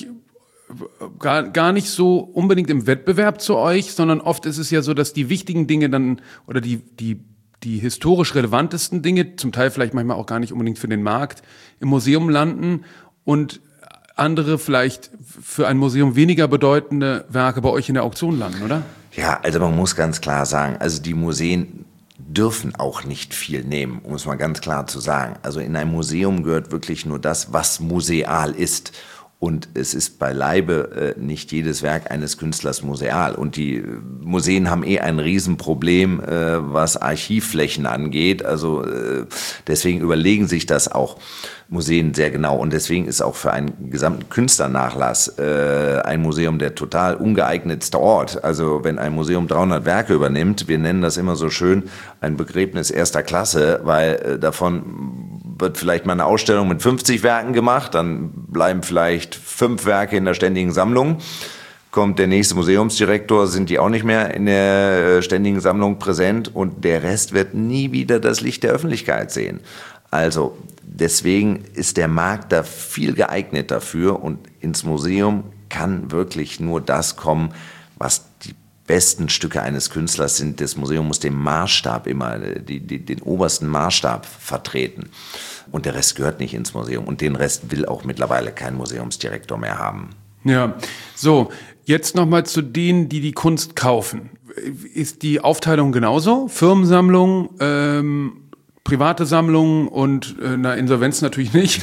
gar nicht so unbedingt im Wettbewerb zu euch, sondern oft ist es ja so, dass die wichtigen Dinge dann oder die historisch relevantesten Dinge, zum Teil vielleicht manchmal auch gar nicht unbedingt für den Markt, im Museum landen und andere vielleicht für ein Museum weniger bedeutende Werke bei euch in der Auktion landen, oder? Ja, also man muss ganz klar sagen, also die Museen dürfen auch nicht viel nehmen, um es mal ganz klar zu sagen. Also in ein Museum gehört wirklich nur das, was museal ist. Und es ist beileibe nicht jedes Werk eines Künstlers museal. Und die Museen haben ein Riesenproblem, was Archivflächen angeht. Also deswegen überlegen sich das auch Museen sehr genau. Und deswegen ist auch für einen gesamten Künstlernachlass ein Museum der total ungeeignetste Ort. Also wenn ein Museum 300 Werke übernimmt, wir nennen das immer so schön ein Begräbnis erster Klasse, weil davon wird vielleicht mal eine Ausstellung mit 50 Werken gemacht, dann bleiben vielleicht 5 Werke in der ständigen Sammlung. Kommt der nächste Museumsdirektor, sind die auch nicht mehr in der ständigen Sammlung präsent und der Rest wird nie wieder das Licht der Öffentlichkeit sehen. Also deswegen ist der Markt da viel geeignet dafür und ins Museum kann wirklich nur das kommen, was die besten Stücke eines Künstlers sind. Das Museum muss den Maßstab immer, den obersten Maßstab vertreten. Und der Rest gehört nicht ins Museum. Und den Rest will auch mittlerweile kein Museumsdirektor mehr haben. Ja, so, jetzt nochmal zu denen, die Kunst kaufen. Ist die Aufteilung genauso? Firmensammlung, private Sammlungen und Insolvenz natürlich nicht.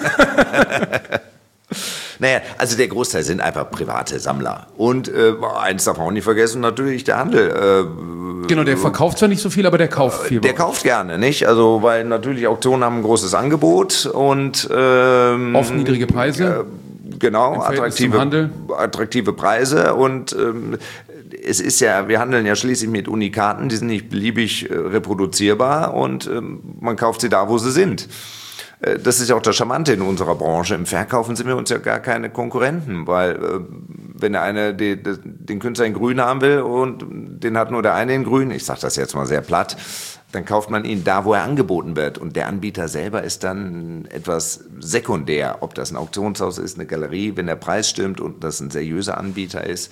Naja, also der Großteil sind einfach private Sammler. Und eins darf man auch nicht vergessen, natürlich der Handel. Genau, der verkauft zwar nicht so viel, aber der kauft viel. Der kauft gerne, nicht? Also, weil natürlich Auktionen haben ein großes Angebot und oft niedrige Preise. Genau, attraktive Preise und es ist ja, wir handeln ja schließlich mit Unikaten, die sind nicht beliebig reproduzierbar und man kauft sie da, wo sie sind. Das ist ja auch das Charmante in unserer Branche. Im Verkaufen sind wir uns ja gar keine Konkurrenten, weil wenn der eine den Künstler in Grün haben will und den hat nur der eine in Grün, ich sage das jetzt mal sehr platt, dann kauft man ihn da, wo er angeboten wird. Und der Anbieter selber ist dann etwas sekundär. Ob das ein Auktionshaus ist, eine Galerie, wenn der Preis stimmt und das ein seriöser Anbieter ist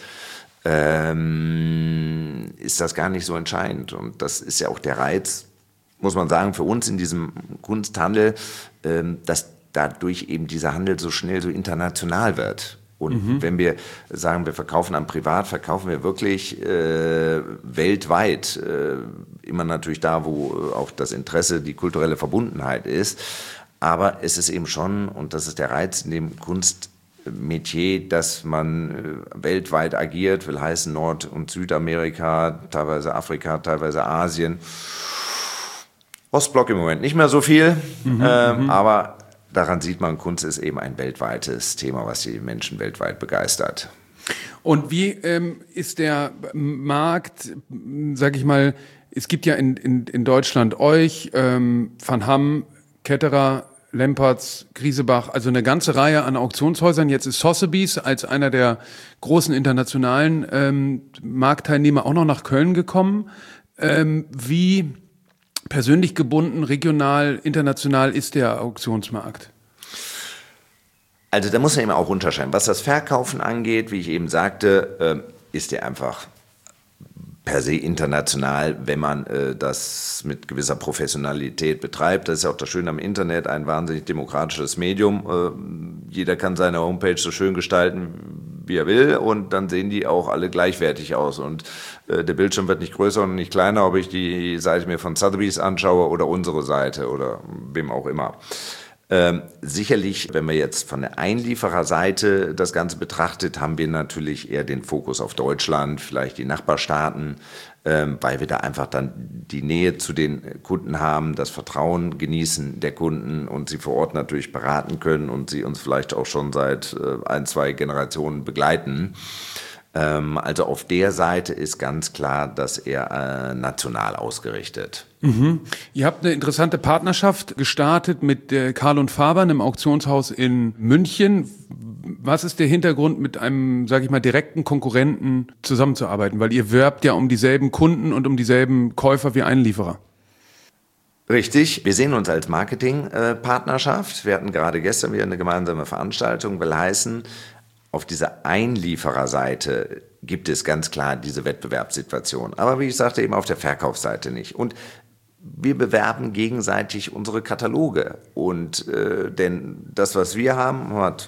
das gar nicht so entscheidend. Und das ist ja auch der Reiz, muss man sagen, für uns in diesem Kunsthandel, dass dadurch eben dieser Handel so schnell so international wird. Und wenn wir sagen, wir verkaufen an Privat, verkaufen wir wirklich weltweit. Immer natürlich da, wo auch das Interesse, die kulturelle Verbundenheit ist. Aber es ist eben schon, und das ist der Reiz in dem Kunstmetier, dass man weltweit agiert, will heißen Nord- und Südamerika, teilweise Afrika, teilweise Asien. Ostblock im Moment nicht mehr so viel, aber daran sieht man, Kunst ist eben ein weltweites Thema, was die Menschen weltweit begeistert. Und wie ist der Markt, sag ich mal, es gibt ja in Deutschland euch, Van Ham, Ketterer, Lempertz, Griesebach, also eine ganze Reihe an Auktionshäusern. Jetzt ist Sotheby's als einer der großen internationalen Marktteilnehmer auch noch nach Köln gekommen. Wie persönlich gebunden, regional, international ist der Auktionsmarkt? Also da muss man eben auch unterscheiden. Was das Verkaufen angeht, wie ich eben sagte, ist der einfach per se international, wenn man das mit gewisser Professionalität betreibt. Das ist ja auch das Schöne am Internet, ein wahnsinnig demokratisches Medium. jeder kann seine Homepage so schön gestalten, wie er will, und dann sehen die auch alle gleichwertig aus. Und der Bildschirm wird nicht größer und nicht kleiner, ob ich die Seite mir von Sotheby's anschaue oder unsere Seite oder wem auch immer. Sicherlich, wenn man jetzt von der Einliefererseite das Ganze betrachtet, haben wir natürlich eher den Fokus auf Deutschland, vielleicht die Nachbarstaaten, weil wir da einfach dann die Nähe zu den Kunden haben, das Vertrauen genießen der Kunden und sie vor Ort natürlich beraten können und sie uns vielleicht auch schon seit 1-2 Generationen begleiten. Also auf der Seite ist ganz klar, dass er national ausgerichtet. Mhm. Ihr habt eine interessante Partnerschaft gestartet mit Karl & Faber, einem Auktionshaus in München. Was ist der Hintergrund, mit einem, sage ich mal, direkten Konkurrenten zusammenzuarbeiten? Weil ihr werbt ja um dieselben Kunden und um dieselben Käufer wie Einlieferer. Richtig, wir sehen uns als Marketingpartnerschaft. Wir hatten gerade gestern wieder eine gemeinsame Veranstaltung, will heißen, auf dieser Einliefererseite gibt es ganz klar diese Wettbewerbssituation. Aber wie ich sagte, eben auf der Verkaufsseite nicht. Und wir bewerben gegenseitig unsere Kataloge. Und denn das, was wir haben, hat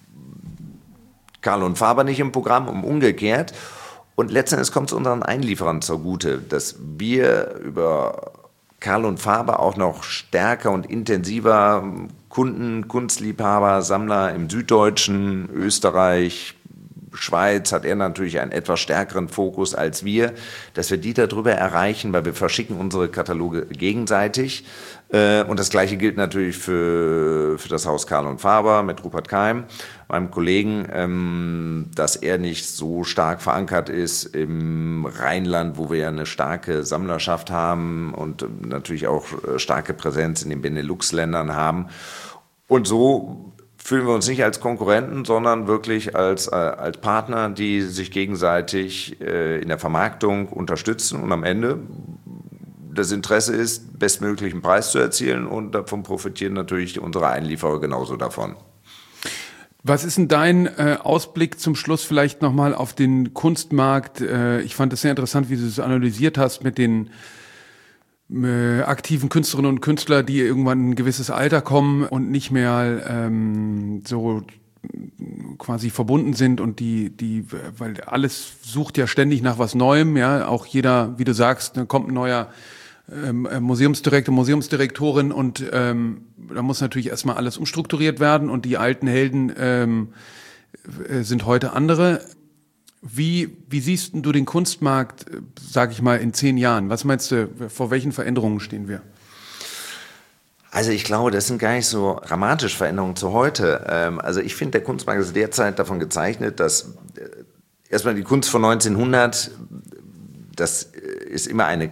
Karl & Faber nicht im Programm, umgekehrt. Und letztendlich kommt es unseren Einlieferern zugute, dass wir über Karl & Faber auch noch stärker und intensiver Kunden, Kunstliebhaber, Sammler im Süddeutschen, Österreich, Schweiz hat er natürlich einen etwas stärkeren Fokus als wir, dass wir die darüber erreichen, weil wir verschicken unsere Kataloge gegenseitig. Und das Gleiche gilt natürlich für das Haus Karl & Faber mit Rupert Keim, meinem Kollegen, dass er nicht so stark verankert ist im Rheinland, wo wir ja eine starke Sammlerschaft haben und natürlich auch starke Präsenz in den Benelux-Ländern haben. Und so fühlen wir uns nicht als Konkurrenten, sondern wirklich als Partner, die sich gegenseitig in der Vermarktung unterstützen und am Ende das Interesse ist, bestmöglichen Preis zu erzielen und davon profitieren natürlich unsere Einlieferer genauso davon. Was ist denn dein Ausblick zum Schluss vielleicht nochmal auf den Kunstmarkt? Ich fand es sehr interessant, wie du es analysiert hast mit den aktiven Künstlerinnen und Künstler, die irgendwann in ein gewisses Alter kommen und nicht mehr so quasi verbunden sind und die, weil alles sucht ja ständig nach was Neuem, ja, auch jeder, wie du sagst, da kommt ein neuer Museumsdirektor, Museumsdirektorin und da muss natürlich erstmal alles umstrukturiert werden und die alten Helden sind heute andere. Wie siehst du den Kunstmarkt, sag ich mal, in 10 Jahren? Was meinst du, vor welchen Veränderungen stehen wir? Also ich glaube, das sind gar nicht so dramatische Veränderungen zu heute. Also ich finde, der Kunstmarkt ist derzeit davon gezeichnet, dass erstmal die Kunst von 1900, das ist immer eine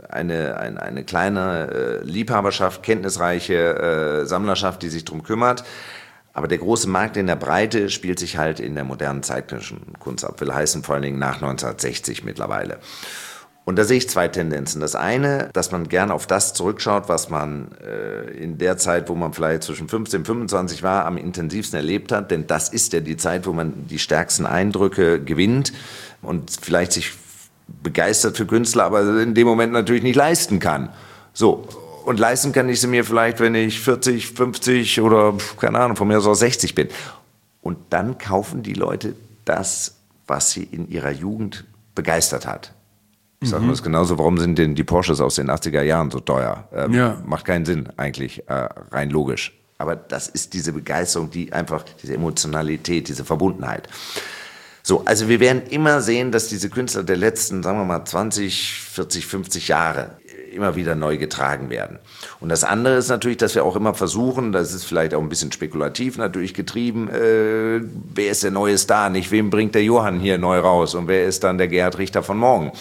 kleine Liebhaberschaft, kenntnisreiche Sammlerschaft, die sich darum kümmert. Aber der große Markt in der Breite spielt sich halt in der modernen zeitgenössischen Kunst ab. Will heißen vor allen Dingen nach 1960 mittlerweile. Und da sehe ich 2 Tendenzen. Das eine, dass man gerne auf das zurückschaut, was man in der Zeit, wo man vielleicht zwischen 15 und 25 war, am intensivsten erlebt hat. Denn das ist ja die Zeit, wo man die stärksten Eindrücke gewinnt und vielleicht sich begeistert für Künstler, aber in dem Moment natürlich nicht leisten kann. So. Und leisten kann ich sie mir vielleicht, wenn ich 40, 50 oder, keine Ahnung, von mir aus auch 60 bin. Und dann kaufen die Leute das, was sie in ihrer Jugend begeistert hat. Ich sage mal das genauso, warum sind denn die Porsches aus den 80er Jahren so teuer? Macht keinen Sinn eigentlich, rein logisch. Aber das ist diese Begeisterung, die einfach, diese Emotionalität, diese Verbundenheit. So, also wir werden immer sehen, dass diese Künstler der letzten, sagen wir mal, 20, 40, 50 Jahre immer wieder neu getragen werden. Und das andere ist natürlich, dass wir auch immer versuchen, das ist vielleicht auch ein bisschen spekulativ natürlich getrieben, wer ist der neue Star, nicht wem bringt der Johann hier neu raus und wer ist dann der Gerhard Richter von morgen.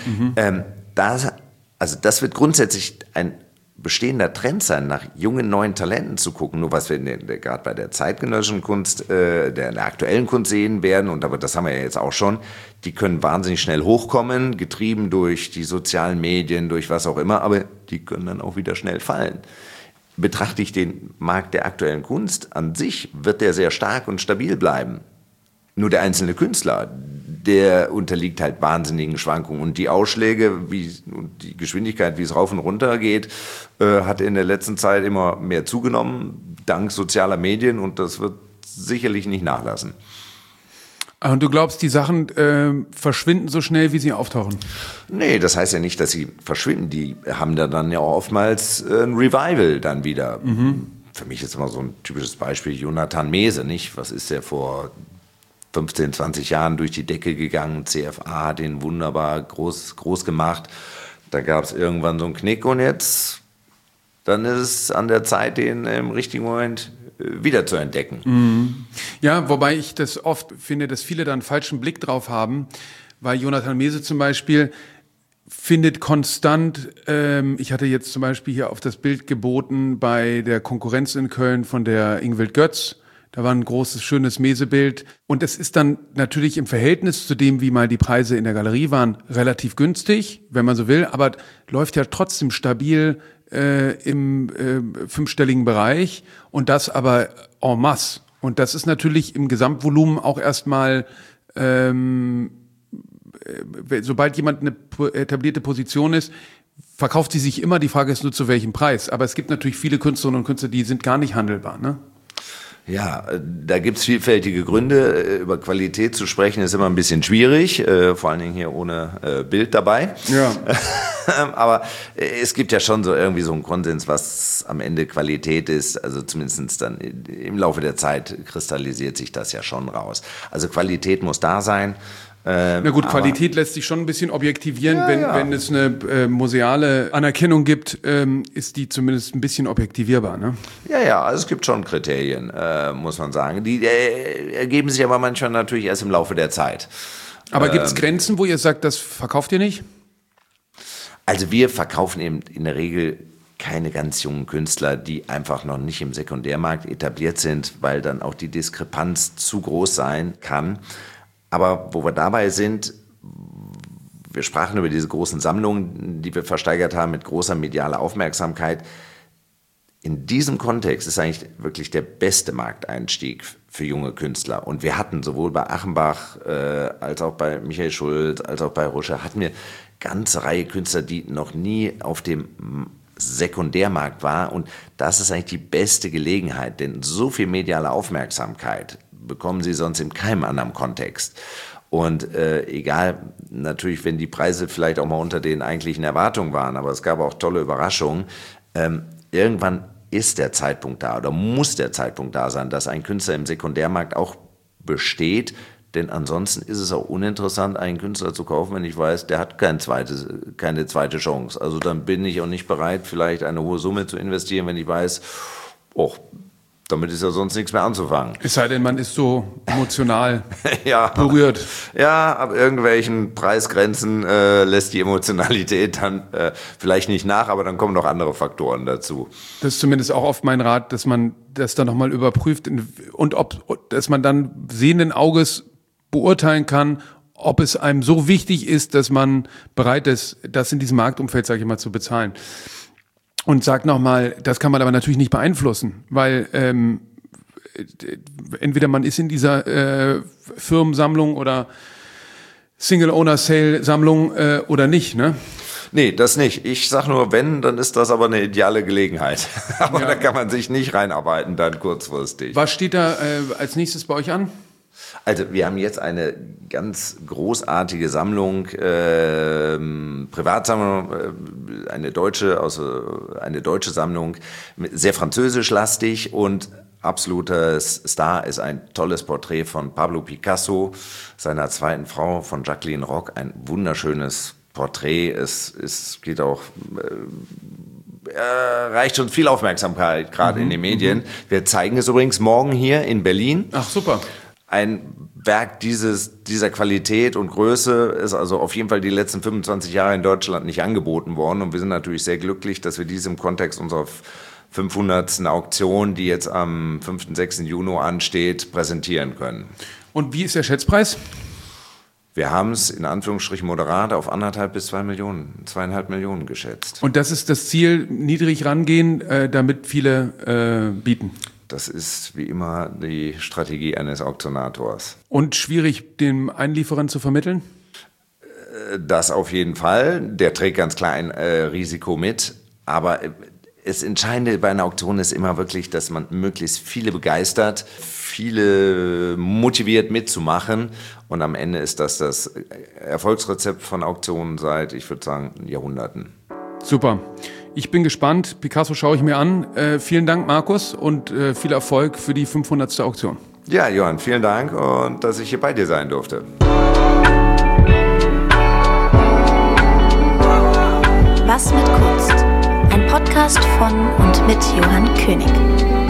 Das wird grundsätzlich ein bestehender Trend sein, nach jungen, neuen Talenten zu gucken. Nur was wir gerade bei der zeitgenössischen Kunst, der aktuellen Kunst sehen werden, und aber das haben wir ja jetzt auch schon, die können wahnsinnig schnell hochkommen, getrieben durch die sozialen Medien, durch was auch immer, aber die können dann auch wieder schnell fallen. Betrachte ich den Markt der aktuellen Kunst an sich, wird der sehr stark und stabil bleiben. Nur der einzelne Künstler, der unterliegt halt wahnsinnigen Schwankungen. Und die Ausschläge und die Geschwindigkeit, wie es rauf und runter geht, hat in der letzten Zeit immer mehr zugenommen, dank sozialer Medien. Und das wird sicherlich nicht nachlassen. Und du glaubst, die Sachen verschwinden so schnell, wie sie auftauchen? Nee, das heißt ja nicht, dass sie verschwinden. Die haben da dann ja auch oftmals ein Revival dann wieder. Für mich ist immer so ein typisches Beispiel Jonathan Mese, nicht? Was ist der vor 15, 20 Jahren durch die Decke gegangen? CFA hat den wunderbar groß gemacht. Da gab es irgendwann so einen Knick und jetzt, dann ist es an der Zeit, den im richtigen Moment wieder zu entdecken. Ja, wobei ich das oft finde, dass viele da einen falschen Blick drauf haben, weil Jonathan Mese zum Beispiel findet konstant, ich hatte jetzt zum Beispiel hier auf das Bild geboten bei der Konkurrenz in Köln von der Ingvild Götz, da war ein großes, schönes Mese-Bild und es ist dann natürlich im Verhältnis zu dem, wie mal die Preise in der Galerie waren, relativ günstig, wenn man so will, aber läuft ja trotzdem stabil im fünfstelligen Bereich und das aber en masse. Und das ist natürlich im Gesamtvolumen auch erstmal, sobald jemand eine etablierte Position ist, verkauft sie sich immer. Die Frage ist nur, zu welchem Preis. Aber es gibt natürlich viele Künstlerinnen und Künstler, die sind gar nicht handelbar, ne? Ja, da gibt's vielfältige Gründe. Über Qualität zu sprechen ist immer ein bisschen schwierig, vor allen Dingen hier ohne Bild dabei. Ja. Aber es gibt ja schon so irgendwie so einen Konsens, was am Ende Qualität ist. Also zumindest dann im Laufe der Zeit kristallisiert sich das ja schon raus. Also Qualität muss da sein. Na gut, Qualität lässt sich schon ein bisschen objektivieren. Ja, wenn es eine museale Anerkennung gibt, ist die zumindest ein bisschen objektivierbar, ne? Ja, also es gibt schon Kriterien, muss man sagen. Die ergeben sich aber manchmal natürlich erst im Laufe der Zeit. Aber gibt es Grenzen, wo ihr sagt, das verkauft ihr nicht? Also wir verkaufen eben in der Regel keine ganz jungen Künstler, die einfach noch nicht im Sekundärmarkt etabliert sind, weil dann auch die Diskrepanz zu groß sein kann. Aber wo wir dabei sind, wir sprachen über diese großen Sammlungen, die wir versteigert haben mit großer medialer Aufmerksamkeit. In diesem Kontext ist eigentlich wirklich der beste Markteinstieg für junge Künstler. Und wir hatten sowohl bei Achenbach als auch bei Michael Schulz, als auch bei Ruscher, hatten wir eine ganze Reihe Künstler, die noch nie auf dem Sekundärmarkt waren. Und das ist eigentlich die beste Gelegenheit, denn so viel mediale Aufmerksamkeit bekommen sie sonst in keinem anderen Kontext. Und egal, natürlich, wenn die Preise vielleicht auch mal unter den eigentlichen Erwartungen waren, aber es gab auch tolle Überraschungen, irgendwann ist der Zeitpunkt da oder muss der Zeitpunkt da sein, dass ein Künstler im Sekundärmarkt auch besteht, denn ansonsten ist es auch uninteressant, einen Künstler zu kaufen, wenn ich weiß, der hat keine zweite Chance. Also dann bin ich auch nicht bereit, vielleicht eine hohe Summe zu investieren, wenn ich weiß, damit ist ja sonst nichts mehr anzufangen. Es sei denn, man ist so emotional berührt. Ja, ab irgendwelchen Preisgrenzen lässt die Emotionalität dann vielleicht nicht nach, aber dann kommen noch andere Faktoren dazu. Das ist zumindest auch oft mein Rat, dass man das dann nochmal überprüft und dass man dann sehenden Auges beurteilen kann, ob es einem so wichtig ist, dass man bereit ist, das in diesem Marktumfeld, sage ich mal, zu bezahlen. Und sag nochmal, das kann man aber natürlich nicht beeinflussen, weil entweder man ist in dieser Firmensammlung oder Single-Owner-Sale-Sammlung oder nicht, ne? Nee, das nicht. Ich sag nur, wenn, dann ist das aber eine ideale Gelegenheit. Aber da kann man sich nicht reinarbeiten dann kurzfristig. Was steht da als nächstes bei euch an? Also wir haben jetzt eine ganz großartige Sammlung, Privatsammlung, eine deutsche Sammlung, sehr französischlastig und absoluter Star ist ein tolles Porträt von Pablo Picasso, seiner zweiten Frau, von Jacqueline Roch, ein wunderschönes Porträt. Es geht auch, reicht schon viel Aufmerksamkeit, gerade in den Medien. Wir zeigen es übrigens morgen hier in Berlin. Ach, super. Ein Werk dieser Qualität und Größe ist also auf jeden Fall die letzten 25 Jahre in Deutschland nicht angeboten worden. Und wir sind natürlich sehr glücklich, dass wir dies im Kontext unserer 500. Auktion, die jetzt am 5. und 6. Juni ansteht, präsentieren können. Und wie ist der Schätzpreis? Wir haben es in Anführungsstrichen moderat auf 1,5 bis 2,5 Millionen geschätzt. Und das ist das Ziel, niedrig rangehen, damit viele bieten? Das ist wie immer die Strategie eines Auktionators. Und schwierig, dem Einlieferern zu vermitteln? Das auf jeden Fall. Der trägt ganz klar ein Risiko mit. Aber Das Entscheidende bei einer Auktion ist immer wirklich, dass man möglichst viele begeistert, viele motiviert mitzumachen. Und am Ende ist das Erfolgsrezept von Auktionen seit, ich würde sagen, Jahrhunderten. Super. Ich bin gespannt. Picasso schaue ich mir an. Vielen Dank, Markus, und viel Erfolg für die 500. Auktion. Ja, Johann, vielen Dank und dass ich hier bei dir sein durfte. Was mit Kunst? Ein Podcast von und mit Johann König.